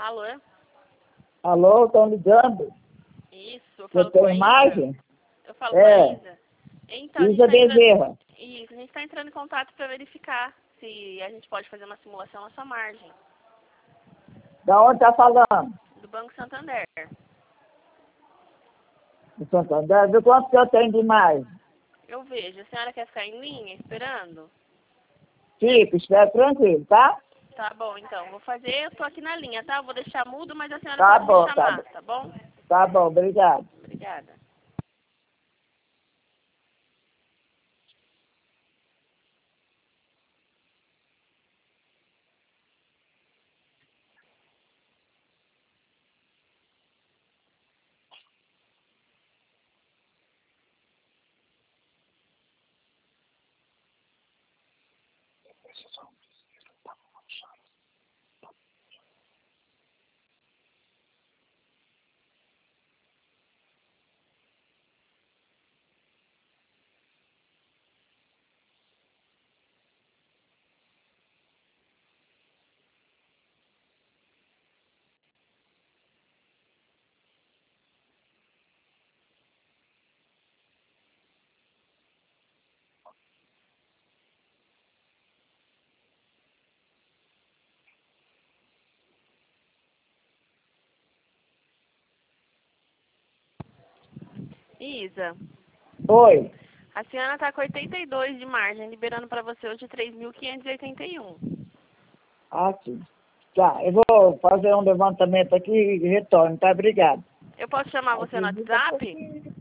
Alô? Alô, estão ligando? Isso, eu Você falo com a tem Isa. imagem? Eu falo com a Isa. Então, a gente Isa tá entrando... Bezerra. Isso, a gente está entrando em contato para verificar se a gente pode fazer uma simulação na sua margem. Da onde está falando? Do Banco Santander. Do Santander? Do quanto que eu tenho de imagem? Eu vejo. A senhora quer ficar em linha esperando? Fica, espera tranquilo, tá? Tá bom, então. Vou fazer, eu tô aqui na linha, tá? Eu vou deixar mudo, mas a senhora Tá pode bom, me chamar, tá bom? Tá bom, obrigado. Obrigada. Isa, Oi. a senhora tá com 82 de margem, liberando para você hoje 3.581. Sim. Tá, eu vou fazer um levantamento aqui e retorno, tá? Obrigado. Eu posso chamar você no WhatsApp?